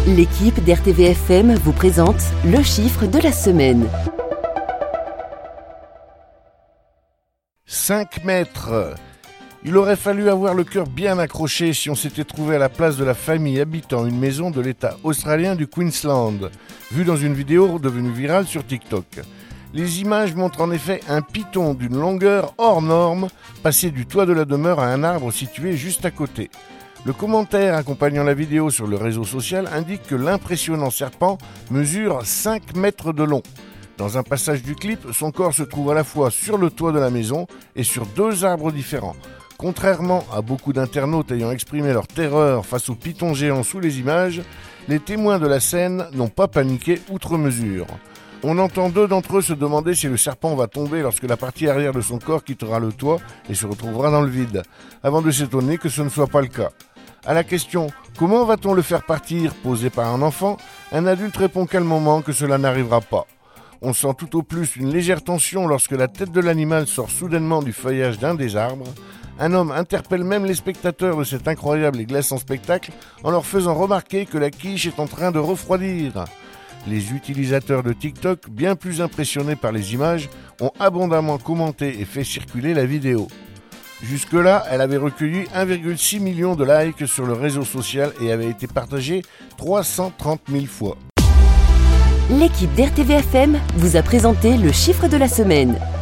L'équipe d'RTVFM vous présente le chiffre de la semaine. 5 mètres. Il aurait fallu avoir le cœur bien accroché si on s'était trouvé à la place de la famille habitant une maison de l'État australien du Queensland, vue dans une vidéo devenue virale sur TikTok. Les images montrent en effet un python d'une longueur hors norme passer du toit de la demeure à un arbre situé juste à côté. Le commentaire accompagnant la vidéo sur le réseau social indique que l'impressionnant serpent mesure 5 mètres de long. Dans un passage du clip, son corps se trouve à la fois sur le toit de la maison et sur 2 arbres différents. Contrairement à beaucoup d'internautes ayant exprimé leur terreur face au python géant sous les images, les témoins de la scène n'ont pas paniqué outre mesure. On entend 2 d'entre eux se demander si le serpent va tomber lorsque la partie arrière de son corps quittera le toit et se retrouvera dans le vide, avant de s'étonner que ce ne soit pas le cas. À la question « Comment va-t-on le faire partir ?» posée par un enfant, un adulte répond calmement que cela n'arrivera pas. On sent tout au plus une légère tension lorsque la tête de l'animal sort soudainement du feuillage d'un des arbres. Un homme interpelle même les spectateurs de cet incroyable et glaçant spectacle en leur faisant remarquer que la quiche est en train de refroidir. Les utilisateurs de TikTok, bien plus impressionnés par les images, ont abondamment commenté et fait circuler la vidéo. Jusque-là, elle avait recueilli 1,6 million de likes sur le réseau social et avait été partagée 330 000 fois. L'équipe d'RTVFM vous a présenté le chiffre de la semaine.